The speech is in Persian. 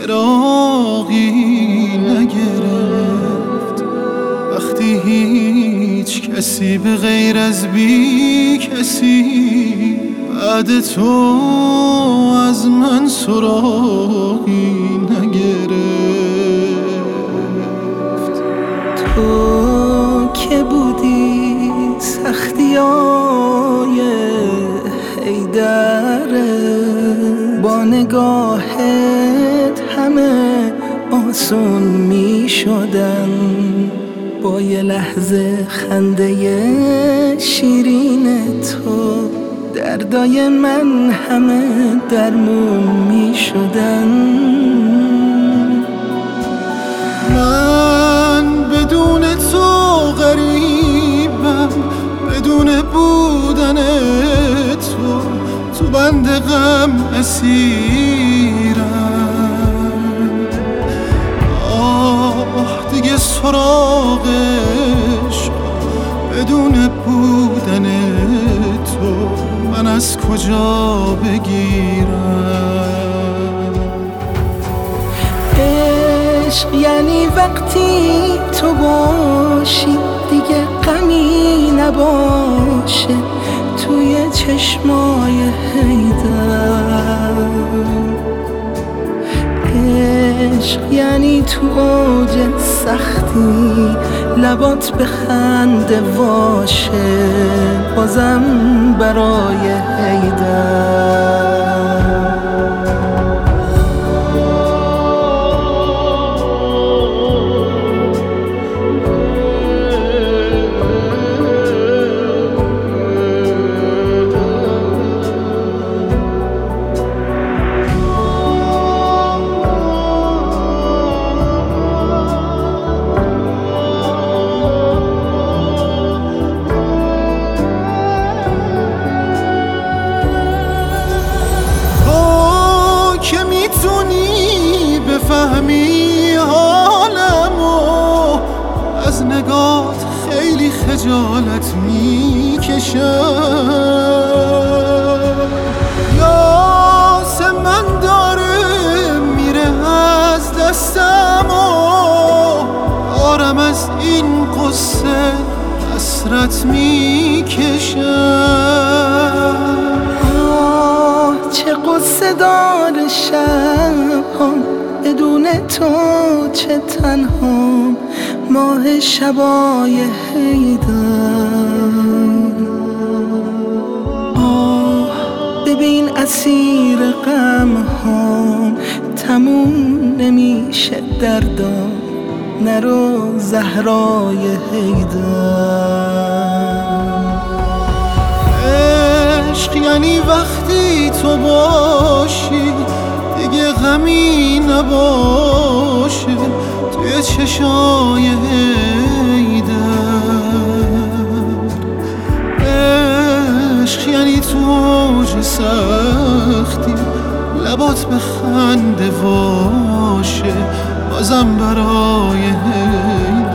چراغی نگرفت وقتی هیچ کسی به غیر از بی کسی بعد تو از من سراغی نگرفت. تو که بودی سختیای حیدره، با نگاهت همه آسون می شدن، با یه لحظه خنده شیرین تو دردای من همه درمون می شدن. من بدون تو غریبم، بدون بودن تو بند غم اسیرم. دیگه سراغش بدون بودن تو من از کجا بگیرم؟ عشق یعنی وقتی تو باشی دیگه غمی نباشه توی چشمای حیدر. عشق یعنی تو اوج سختی لبات به خنده واشه بازم برای حیدر. بفهمی حالمو از نگات خیلی خجالت میکشم. یاس من داره میره از دستم و آرم از این قصه حسرت میکشم. چه قصه داره شبام بدون تو، چه تنها ماه شبای حیدر. ببین اسیر غم هام تموم نمیشه دردام، نرو زهرای حیدر. عشق یعنی وقتی تو باشی دیگه غمی نباشه توی چشای حیدر. عشق یعنی تو اوج سختی لبات به خنده واشه بازم برای حیدر.